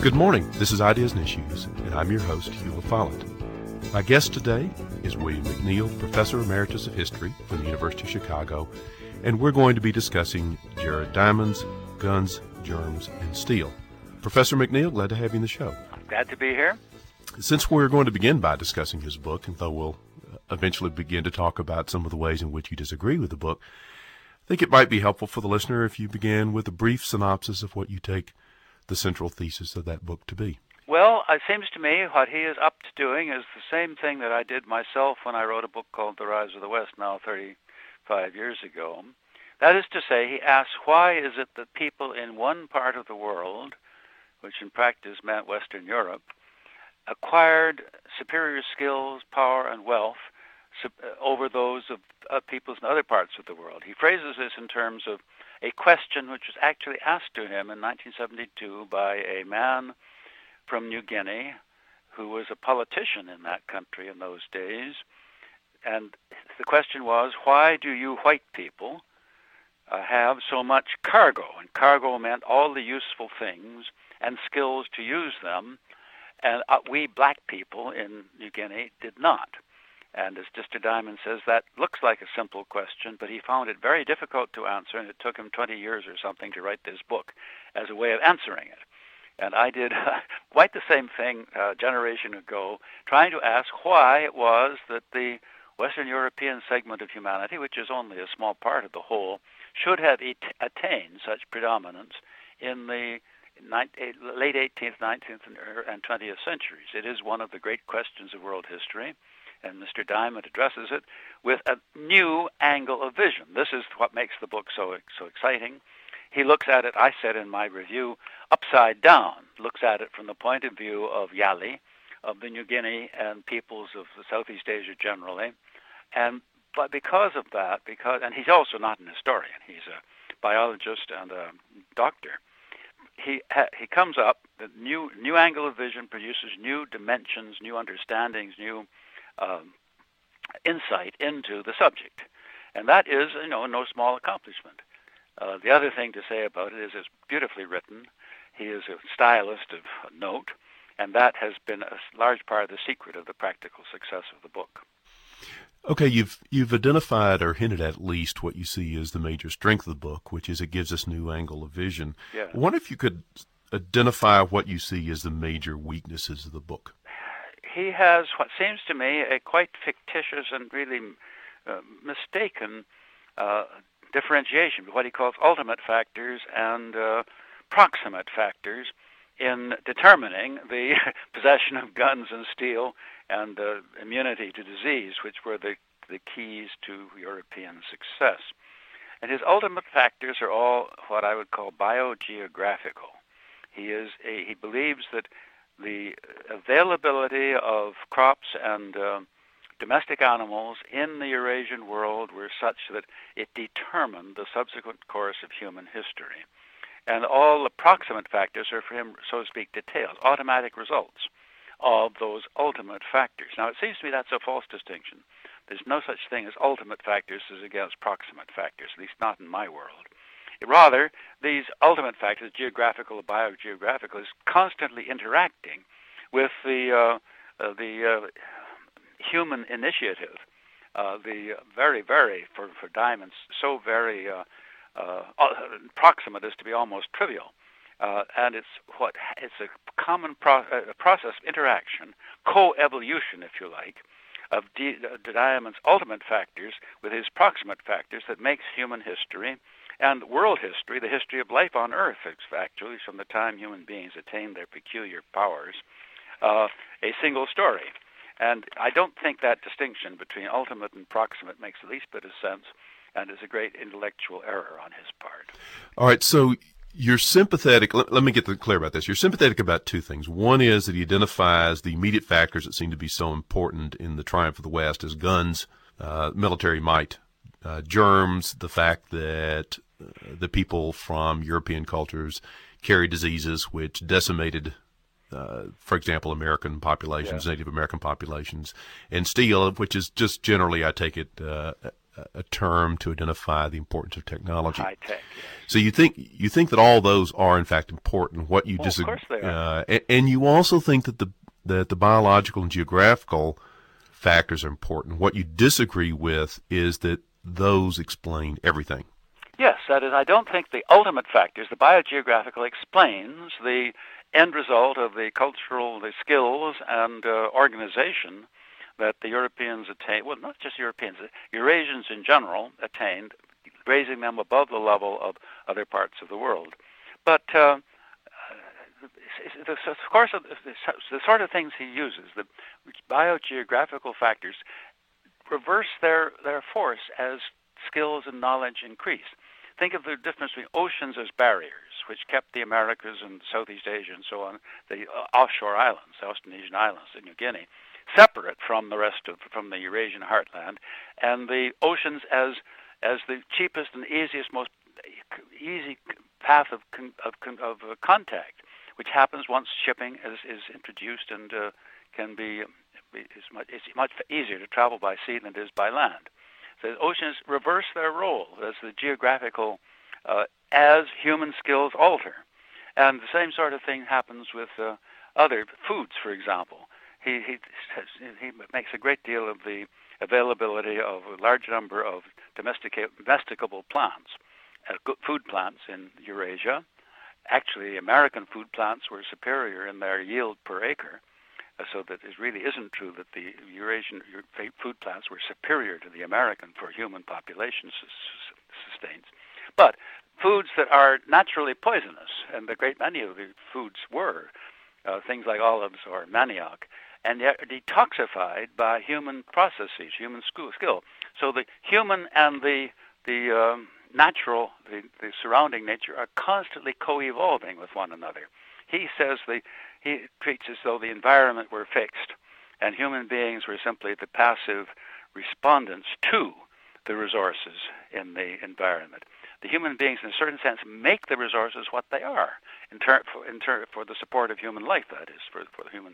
Good morning. This is Ideas and Issues, and I'm your host, Hugh LaFollette. My guest today is William McNeill, Professor Emeritus of History from the University of Chicago, and we're going to be discussing Jared Diamond's Guns, Germs, and Steel. Professor McNeill, glad to have you in the show. Glad to be here. Since we're going to begin by discussing his book, and though we'll eventually begin to talk about some of the ways in which you disagree with the book, I think it might be helpful for the listener if you began with a brief synopsis of what you take the central thesis of that book to be. Well, it seems to me what he is up to doing is the same thing that I did myself when I wrote a book called The Rise of the West, now 35 years ago. That is to say, he asks, why is it that people in one part of the world, which in practice meant Western Europe, acquired superior skills, power, and wealth over those of peoples in other parts of the world? He phrases this in terms of a question which was actually asked to him in 1972 by a man from New Guinea who was a politician in that country in those days. And the question was, why do you white people have so much cargo? And cargo meant all the useful things and skills to use them, and we black people in New Guinea did not. And as Mr. Diamond says, that looks like a simple question, but he found it very difficult to answer, and it took him 20 years or something to write this book as a way of answering it. And I did quite the same thing a generation ago, trying to ask why it was that the Western European segment of humanity, which is only a small part of the whole, should have attained such predominance in the late 18th, 19th, and 20th centuries. It is one of the great questions of world history, and Mr. Diamond addresses it with a new angle of vision. This is what makes the book so exciting. He looks at it, I said in my review, upside down, looks at it from the point of view of Yali, of the New Guinea and peoples of Southeast Asia generally. But because of that, and he's also not an historian, he's a biologist and a doctor, he comes up, the new angle of vision produces new dimensions, new understandings, new insight into the subject. And that is, no small accomplishment. The other thing to say about it is it's beautifully written. He is a stylist of note, and that has been a large part of the secret of the practical success of the book. Okay, you've identified or hinted at least what you see as the major strength of the book, which is it gives us new angle of vision. Yeah. I wonder if you could identify what you see as the major weaknesses of the book. He has what seems to me a quite fictitious and really mistaken differentiation between what he calls ultimate factors and proximate factors in determining the possession of guns and steel and immunity to disease, which were the keys to European success. And his ultimate factors are all what I would call biogeographical. He believes that the availability of crops and domestic animals in the Eurasian world were such that it determined the subsequent course of human history. And all the proximate factors are, for him, so to speak, details, automatic results of those ultimate factors. Now, it seems to me that's a false distinction. There's no such thing as ultimate factors as against proximate factors, at least not in my world. Rather, these ultimate factors, geographical or biogeographical, is constantly interacting with the human initiative. The very, very, for Diamond, so very proximate as to be almost trivial. And it's a common process of interaction, co-evolution, if you like, of Diamond's ultimate factors with his proximate factors that makes human history and world history, the history of life on Earth, actually, from the time human beings attained their peculiar powers, a single story. And I don't think that distinction between ultimate and proximate makes the least bit of sense, and is a great intellectual error on his part. All right, so you're sympathetic. Let me get clear about this. You're sympathetic about two things. One is that he identifies the immediate factors that seem to be so important in the triumph of the West as guns, military might, germs, the fact that the people from European cultures carry diseases which decimated, for example, American populations, Native American populations, and steel, which is just generally, I take it, a term to identify the importance of technology. High tech. Yes. So you think that all those are in fact important. What you Of course they are. And you also think that the biological and geographical factors are important. What you disagree with is that those explain everything. Yes, that is, I don't think the ultimate factors, the biogeographical, explains the end result of the cultural, the skills and organization that the Europeans attained, well, not just Europeans, Eurasians in general attained, raising them above the level of other parts of the world. But of course, the sort of things he uses, the biogeographical factors, reverse their force as skills and knowledge increase. Think of the difference between oceans as barriers, which kept the Americas and Southeast Asia and so on, the offshore islands, the Austronesian islands in New Guinea, separate from the rest from the Eurasian heartland, and the oceans as the cheapest and easiest, most easy path of contact, which happens once shipping is introduced and can be it's much easier to travel by sea than it is by land. So the oceans reverse their role as the geographical as human skills alter, and the same sort of thing happens with other foods, for example. He makes a great deal of the availability of a large number of domesticable plants, food plants in Eurasia. Actually, American food plants were superior in their yield per acre, so that it really isn't true that the Eurasian food plants were superior to the American for human population sustains. But foods that are naturally poisonous, and the great many of the foods were, things like olives or manioc, and yet detoxified by human processes, human skill. So the human and the natural, the surrounding nature are constantly co-evolving with one another. He says he treats as though the environment were fixed, and human beings were simply the passive respondents to the resources in the environment. The human beings, in a certain sense, make the resources what they are for the support of human life. That is, for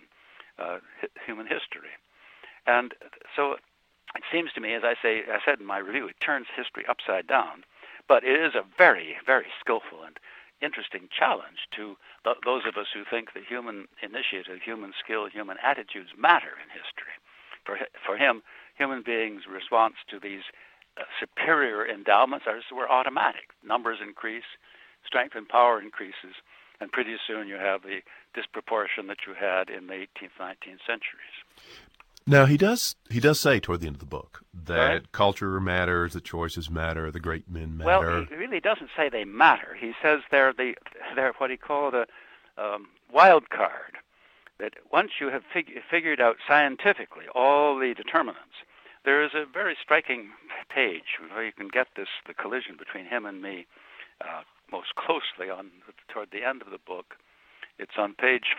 human history. And so it seems to me, as I said in my review, it turns history upside down. But it is a very, very skillful and interesting challenge to those of us who think that human initiative, human skill, human attitudes matter in history. For him, human beings' response to these superior endowments were automatic. Numbers increase, strength and power increases, and pretty soon you have the disproportion that you had in the 18th, 19th centuries. Now, he does say toward the end of the book that culture matters, that choices matter, the great men matter. Well, he really doesn't say they matter. He says they're what he called a wild card, that once you have figured out scientifically all the determinants, there is a very striking page where you can get the collision between him and me most closely toward the end of the book. It's on page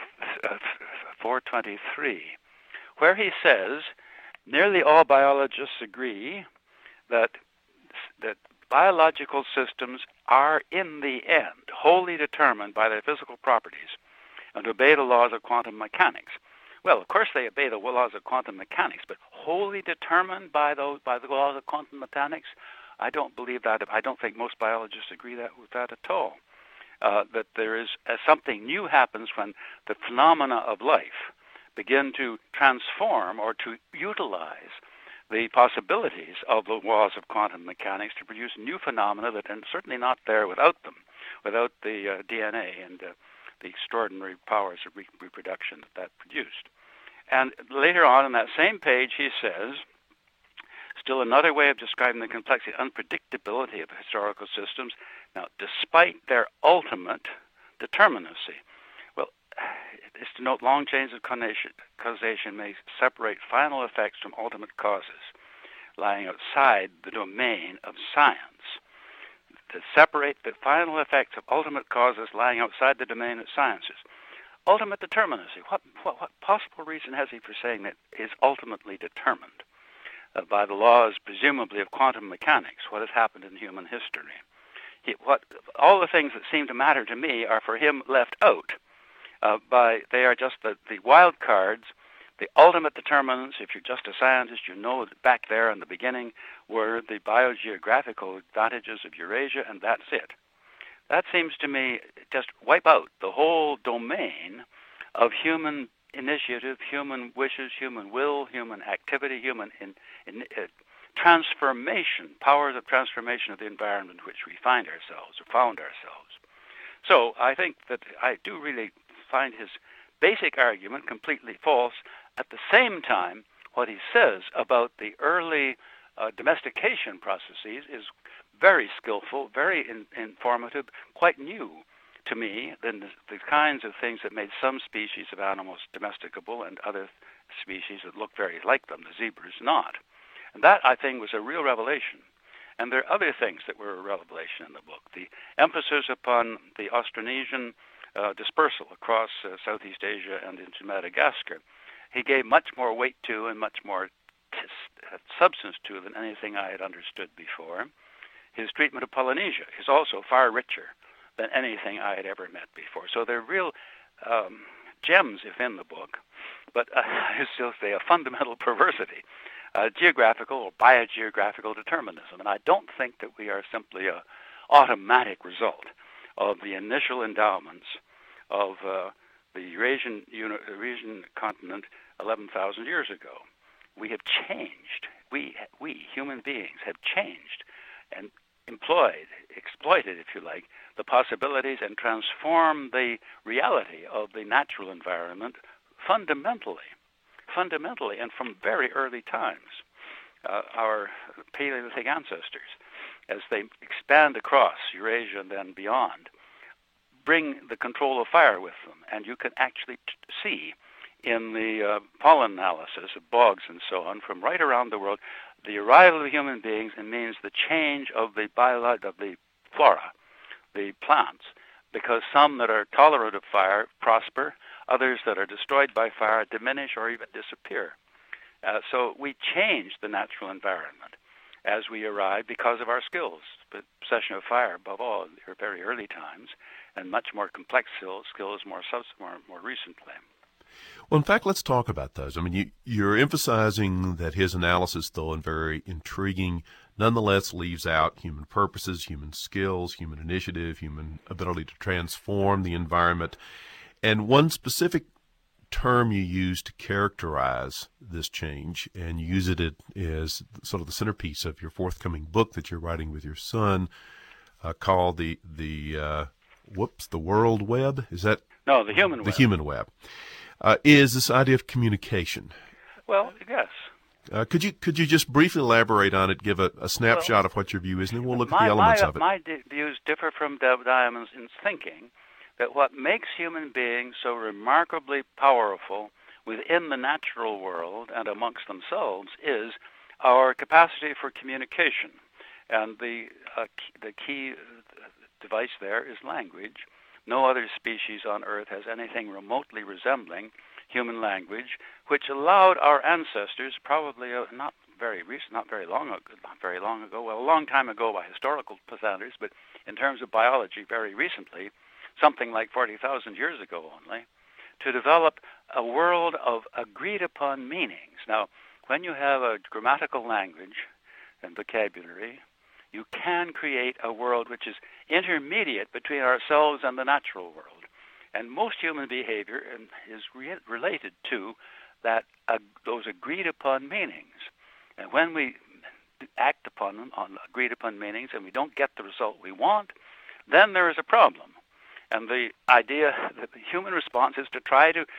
423. Where he says, nearly all biologists agree that biological systems are, in the end, wholly determined by their physical properties and obey the laws of quantum mechanics. Well, of course they obey the laws of quantum mechanics, but wholly determined by the laws of quantum mechanics? I don't believe that. I don't think most biologists agree with that at all. That there is something new happens when the phenomena of life begin to transform or to utilize the possibilities of the laws of quantum mechanics to produce new phenomena that are certainly not there without them, without the DNA and the extraordinary powers of reproduction that produced. And later on in that same page, he says, still another way of describing the complexity, unpredictability of historical systems. Now, despite their ultimate determinacy, well, it's to note long chains of causation may separate final effects from ultimate causes, lying outside the domain of science. To separate the final effects of ultimate causes lying outside the domain of sciences. Ultimate determinacy. What possible reason has he for saying that is ultimately determined by the laws, presumably, of quantum mechanics? What has happened in human history? All the things that seem to matter to me are for him left out. They are just the wild cards The ultimate determinants, if you're just a scientist, you know that back there in the beginning were the biogeographical advantages of Eurasia, and that's it. That seems to me just wipe out the whole domain of human initiative, human wishes, human will, human activity, human transformation, powers of transformation of the environment in which we find ourselves or found ourselves. So I think that I do really find his basic argument completely false. At the same time, what he says about the early domestication processes is very skillful, very informative, quite new to me than the kinds of things that made some species of animals domesticable and other species that look very like them, the zebras, not. And that, I think, was a real revelation. And there are other things that were a revelation in the book. The emphasis upon the Austronesian dispersal across Southeast Asia and into Madagascar, he gave much more weight to and much more substance to than anything I had understood before. His treatment of Polynesia is also far richer than anything I had ever met before. So they're real gems in the book, but I still say a fundamental perversity, geographical or biogeographical determinism. And I don't think that we are simply an automatic result of the initial endowments of the Eurasian continent 11,000 years ago. We have changed. We human beings have changed and exploited, if you like, the possibilities and transformed the reality of the natural environment fundamentally, and from very early times. Our Paleolithic ancestors, as they expand across Eurasia and then beyond, bring the control of fire with them, and you can actually see in the pollen analysis of bogs and so on from right around the world, the arrival of human beings, and means the change of the flora, the plants, because some that are tolerant of fire prosper, others that are destroyed by fire diminish or even disappear. So we change the natural environment as we arrive because of our skills, the possession of fire above all in the very early times, and much more complex skills more recently. Well, in fact, let's talk about those. I mean, you're emphasizing that his analysis, though, and very intriguing, nonetheless leaves out human purposes, human skills, human initiative, human ability to transform the environment. And one specific term you use to characterize this change, and you use it as sort of the centerpiece of your forthcoming book that you're writing with your son, called the World Web? Is that? No, the Human Web. The Human Web. Is this idea of communication. Well, yes. Could you just briefly elaborate on it, give a snapshot of what your view is, and then we'll look at the elements of it. My views differ from Diamond's in thinking that what makes human beings so remarkably powerful within the natural world and amongst themselves is our capacity for communication. And the key device there is language. No other species on Earth has anything remotely resembling human language, which allowed our ancestors, probably not very long ago, well, a long time ago by historical standards, but in terms of biology, very recently, something like 40,000 years ago only, to develop a world of agreed-upon meanings. Now, when you have a grammatical language and vocabulary, you can create a world which is intermediate between ourselves and the natural world. And most human behavior is related to those agreed-upon meanings. And when we act upon them, on agreed-upon meanings, and we don't get the result we want, then there is a problem. And the idea that the human response is to try to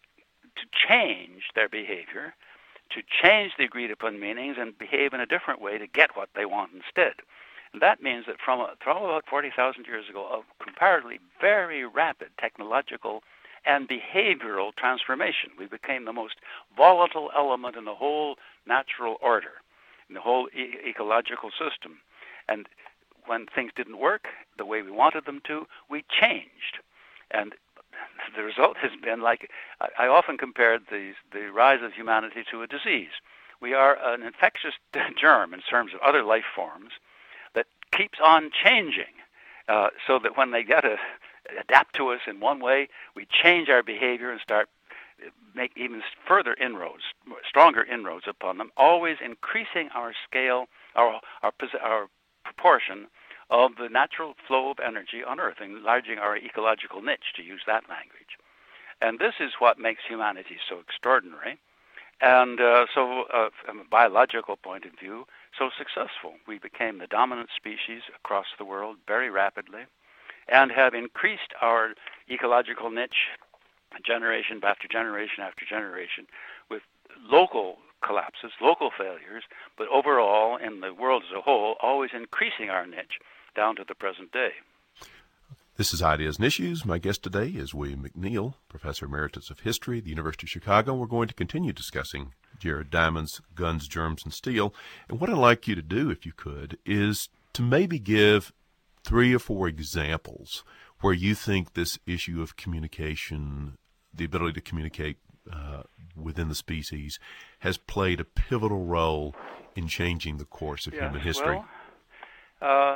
change their behavior, to change the agreed-upon meanings and behave in a different way to get what they want instead. And that means that from about 40,000 years ago, a comparatively very rapid technological and behavioral transformation. We became the most volatile element in the whole natural order, in the whole ecological system. And when things didn't work the way we wanted them to, we changed. And the result has been like, I often compared the rise of humanity to a disease. We are an infectious germ in terms of other life forms that keeps on changing, so that when they get to adapt to us in one way, we change our behavior and start make even further inroads, stronger inroads upon them, always increasing our scale, our proportion of the natural flow of energy on Earth, enlarging our ecological niche, to use that language. And this is what makes humanity so extraordinary, and from a biological point of view, so successful. We became the dominant species across the world very rapidly, and have increased our ecological niche generation after generation after generation, with local collapses, local failures, but overall, in the world as a whole, always increasing our niche down to the present day. This is Ideas and Issues. My guest today is William McNeill, Professor Emeritus of History at the University of Chicago. We're going to continue discussing Jared Diamond's Guns, Germs, and Steel. And what I'd like you to do, if you could, is to maybe give 3 or 4 examples where you think this issue of communication, the ability to communicate within the species, has played a pivotal role in changing the course of human history. Well,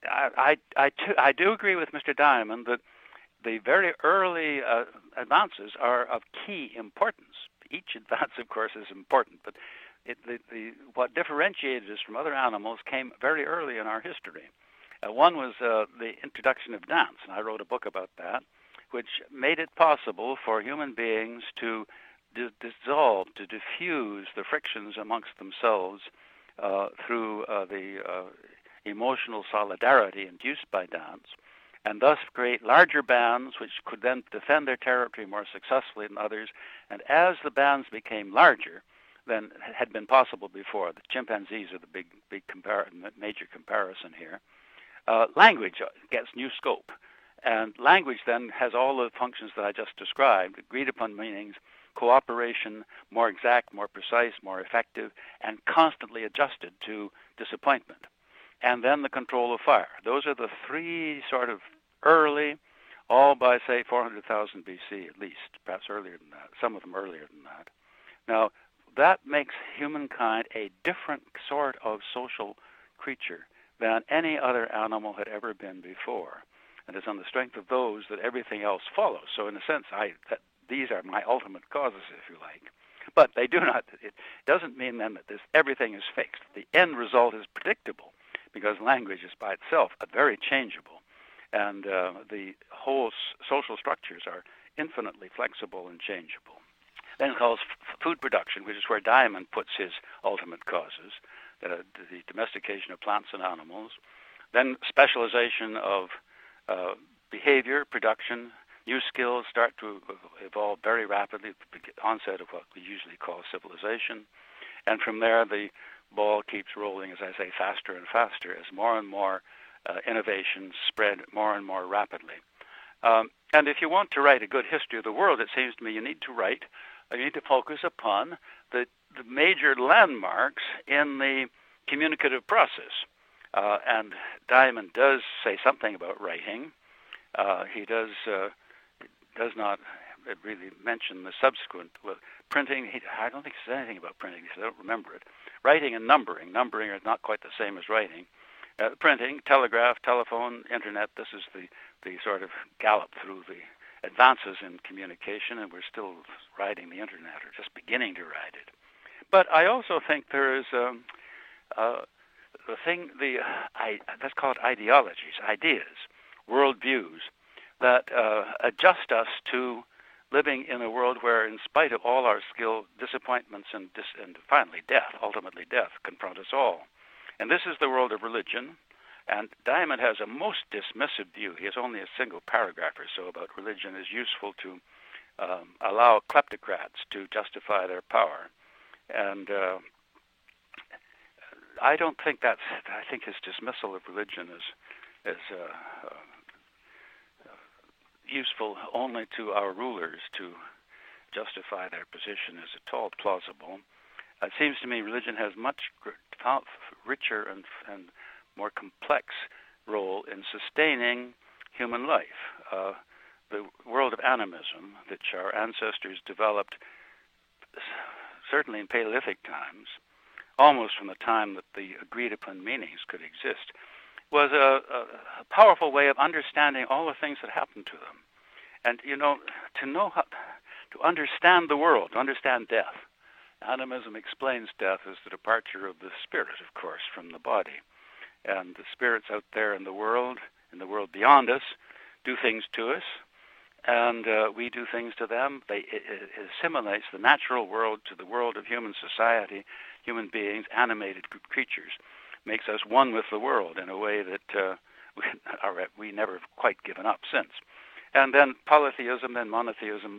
I do agree with Mr. Diamond that the very early advances are of key importance. Each advance, of course, is important, but what differentiated us from other animals came very early in our history. One was the introduction of dance, and I wrote a book about that, which made it possible for human beings to dissolve, to diffuse the frictions amongst themselves through the emotional solidarity induced by dance, and thus create larger bands which could then defend their territory more successfully than others. And as the bands became larger than had been possible before, the chimpanzees are the major comparison here, language gets new scope. And language then has all the functions that I just described, agreed upon meanings, cooperation, more exact, more precise, more effective, and constantly adjusted to disappointment. And then the control of fire. Those are the 3 sort of early, all by, say, 400,000 BC at least, perhaps earlier than that, some of them earlier than that. Now, that makes humankind a different sort of social creature than any other animal had ever been before. And it's on the strength of those that everything else follows. So in a sense, these are my ultimate causes, if you like. But they do not, it doesn't mean then that everything is fixed. The end result is predictable, because language is by itself very changeable. And the whole social structures are infinitely flexible and changeable. Then it calls food production, which is where Diamond puts his ultimate causes, the domestication of plants and animals. Then specialization of behavior, production, new skills start to evolve very rapidly at the onset of what we usually call civilization. And from there, the ball keeps rolling, as I say, faster and faster as more and more innovations spread more and more rapidly. And if you want to write a good history of the world, it seems to me you need to focus upon the major landmarks in the communicative process. And Diamond does say something about writing. He does not really mention the subsequent. Well, printing, I don't think he says anything about printing, because I don't remember it. Writing and numbering. Numbering are not quite the same as writing. Printing, telegraph, telephone, internet, this is the sort of gallop through the advances in communication, and we're still riding the internet, or just beginning to ride it. But I also think there is let's call it ideologies, ideas, worldviews, that adjust us to living in a world where, in spite of all our skill, disappointments and finally death, ultimately death, confront us all. And this is the world of religion. And Diamond has a most dismissive view. He has only a single paragraph or so about religion is useful to allow kleptocrats to justify their power. And I don't think I think his dismissal of religion is useful only to our rulers to justify their position is at all plausible. It seems to me religion has much richer and more complex role in sustaining human life. The world of animism, which our ancestors developed certainly in Paleolithic times, almost from the time that the agreed-upon meanings could exist, was a powerful way of understanding all the things that happened to them. And, to to understand the world, to understand death. Animism explains death as the departure of the spirit, of course, from the body. And the spirits out there in the world beyond us, do things to us, and we do things to them. It assimilates the natural world to the world of human society, human beings, animated creatures, makes us one with the world in a way that we never have quite given up since. And then polytheism and monotheism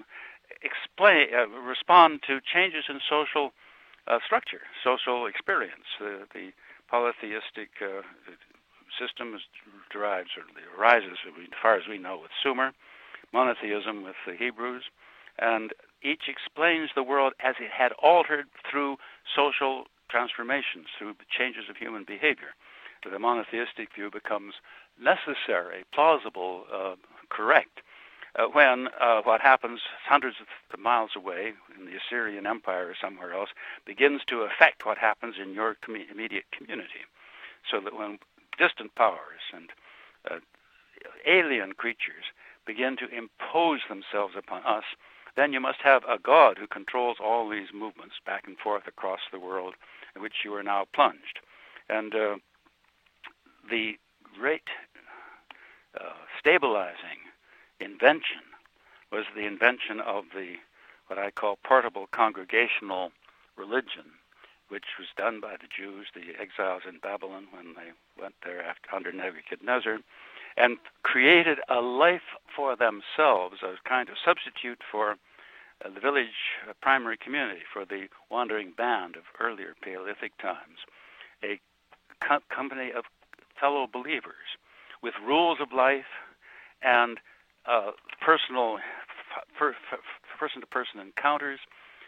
respond to changes in social structure, social experience. The polytheistic system arises, as far as we know, with Sumer, monotheism with the Hebrews, and each explains the world as it had altered through social transformations, through the changes of human behavior. The monotheistic view becomes necessary, plausible, correct, when what happens hundreds of miles away in the Assyrian Empire or somewhere else begins to affect what happens in your immediate community. So that when distant powers and alien creatures begin to impose themselves upon us, then you must have a God who controls all these movements back and forth across the world in which you are now plunged. And the great stabilizing invention was the invention of what I call portable congregational religion, which was done by the Jews, the exiles in Babylon, when they went there under Nebuchadnezzar, and created a life for themselves, a kind of substitute for the village primary community, for the wandering band of earlier Paleolithic times, a company of fellow believers with rules of life and personal person-to-person encounters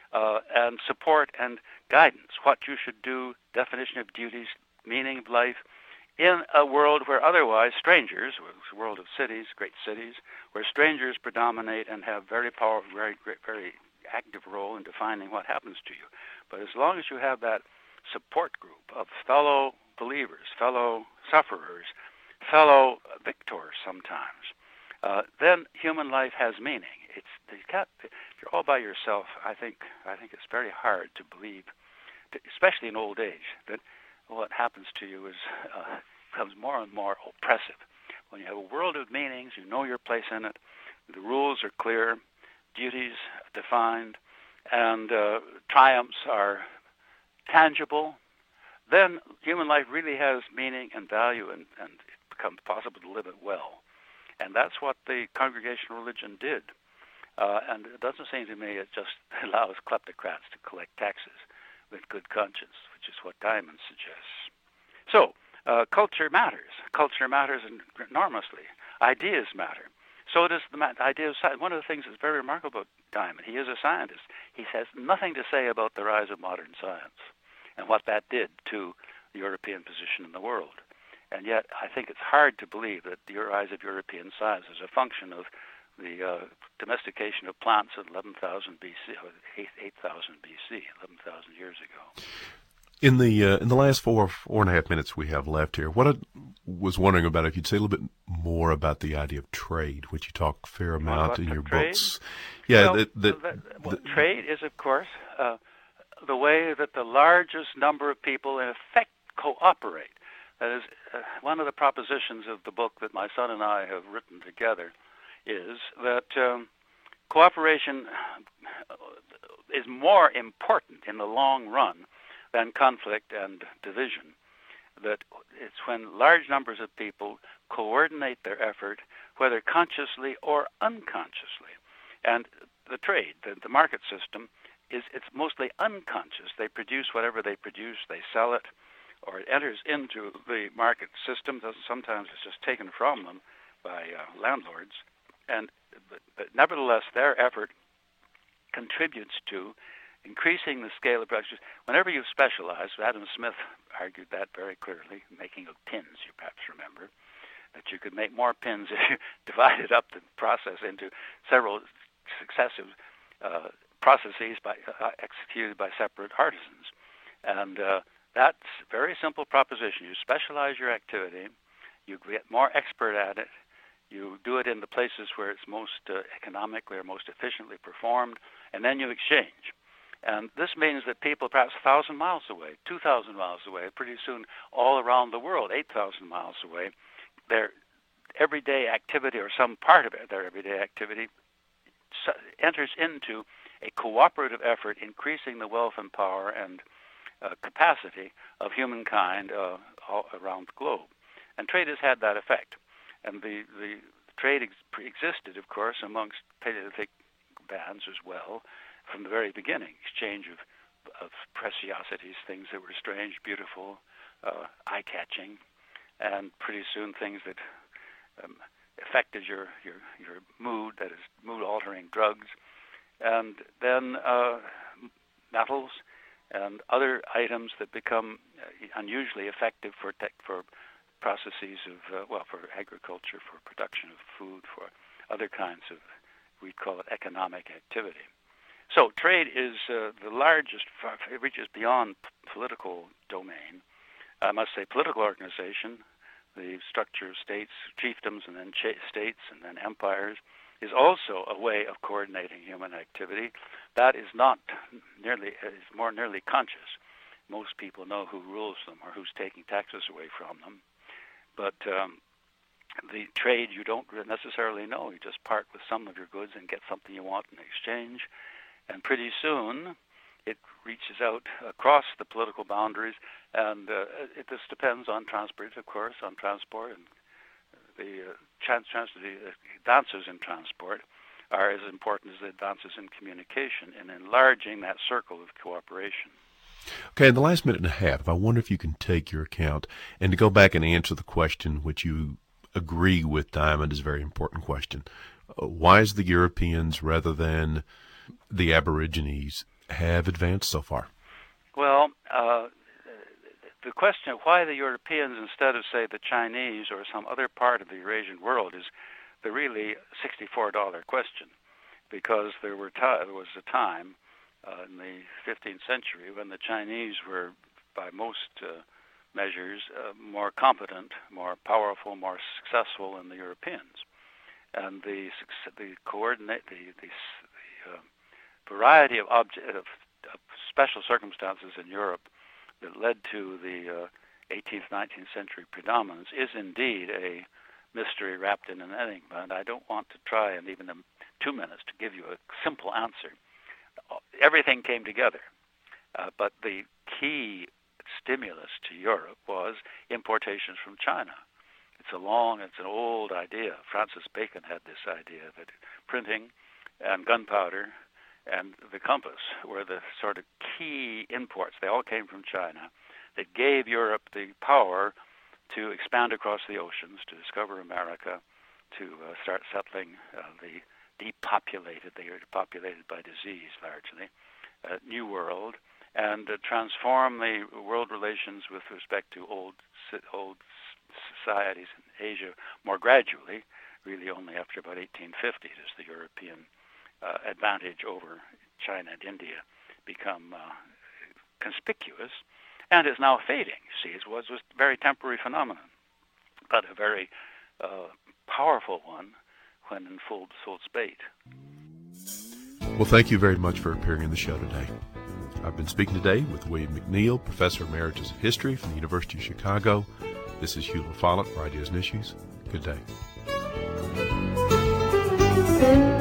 and support and guidance, what you should do, definition of duties, meaning of life, in a world where otherwise strangers, a world of cities, great cities, where strangers predominate and have very powerful, very active role in defining what happens to you. But as long as you have that support group of fellow believers, fellow sufferers, fellow victors sometimes, then human life has meaning. If you're all by yourself, I think it's very hard to believe, especially in old age, that what happens to you becomes more and more oppressive. When you have a world of meanings, you know your place in it, the rules are clear, duties defined, and triumphs are tangible, then human life really has meaning and value, and it becomes possible to live it well. And that's what the congregational religion did. And it doesn't seem to me it just allows kleptocrats to collect taxes with good conscience, which is what Diamond suggests. So, culture matters. Culture matters enormously. Ideas matter. So does the idea of science. One of the things that's very remarkable about Diamond, he is a scientist. He has nothing to say about the rise of modern science and what that did to the European position in the world. And yet, I think it's hard to believe that the rise of European science is a function of the domestication of plants in 11,000 BC, or 8,000 BC, 11,000 years ago. In the last four and a half minutes we have left here, what I was wondering about, if you'd say a little bit more about the idea of trade, which you talk a fair amount in your books. Yeah, trade is, of course, the way that the largest number of people in effect cooperate. That is, one of the propositions of the book that my son and I have written together is that cooperation is more important in the long run than conflict and division. That it's when large numbers of people coordinate their effort, whether consciously or unconsciously. And the trade, the market system, it's mostly unconscious. They produce whatever they produce, they sell it, or it enters into the market system. Sometimes it's just taken from them by landlords. But nevertheless, their effort contributes to increasing the scale of production. Whenever you specialize, Adam Smith argued that very clearly, making of pins, you perhaps remember, that you could make more pins if you divided up the process into several successive processes executed by separate artisans. And that's a very simple proposition. You specialize your activity, you get more expert at it, You do it in the places where it's most economically or most efficiently performed, and then you exchange. And this means that people perhaps 1,000 miles away, 2,000 miles away, pretty soon all around the world, 8,000 miles away, their everyday activity or some part of it, their everyday activity, enters into a cooperative effort increasing the wealth and power and capacity of humankind all around the globe. And trade has had that effect. And the trade existed, of course, amongst Paleolithic bands as well from the very beginning, exchange of preciosities, things that were strange, beautiful, eye-catching, and pretty soon things that affected your mood, that is, mood-altering drugs, and then metals and other items that become unusually effective for processes of, for agriculture, for production of food, for other kinds of, we call it economic activity. So trade is the largest, it reaches beyond political domain. I must say political organization, the structure of states, chiefdoms, and then states, and then empires, is also a way of coordinating human activity. That is not nearly, is more nearly conscious. Most people know who rules them or who's taking taxes away from them. But the trade you don't necessarily know. You just part with some of your goods and get something you want in exchange. And pretty soon it reaches out across the political boundaries, and this depends on transport, of course, on transport, and the advances in transport are as important as the advances in communication in enlarging that circle of cooperation. Okay, in the last minute and a half, I wonder if you can take your account and to go back and answer the question which you agree with Diamond is a very important question. Why is the Europeans rather than the Aborigines have advanced so far? Well, the question of why the Europeans instead of, say, the Chinese or some other part of the Eurasian world is the really $64 question, because there was a time in the 15th century when the Chinese were, by most measures, more competent, more powerful, more successful than the Europeans. And the variety of special circumstances in Europe that led to the 18th, 19th century predominance is indeed a mystery wrapped in an enigma, and I don't want to try in even 2 minutes to give you a simple answer. Everything came together, but the key stimulus to Europe was importations from China. It's an old idea. Francis Bacon had this idea that printing and gunpowder and the compass were the sort of key imports. They all came from China that gave Europe the power to expand across the oceans, to discover America, to start settling the depopulated, they are depopulated by disease largely, New World, and transform the world relations with respect to old societies in Asia more gradually, really only after about 1850 does the European advantage over China and India become conspicuous, and is now fading. See, it was a very temporary phenomenon, but a very powerful one when in full spate. Well, thank you very much for appearing in the show today. I've been speaking today with William McNeill, Professor Emeritus of History from the University of Chicago. This is Hugh LaFollette for Ideas and Issues. Good day.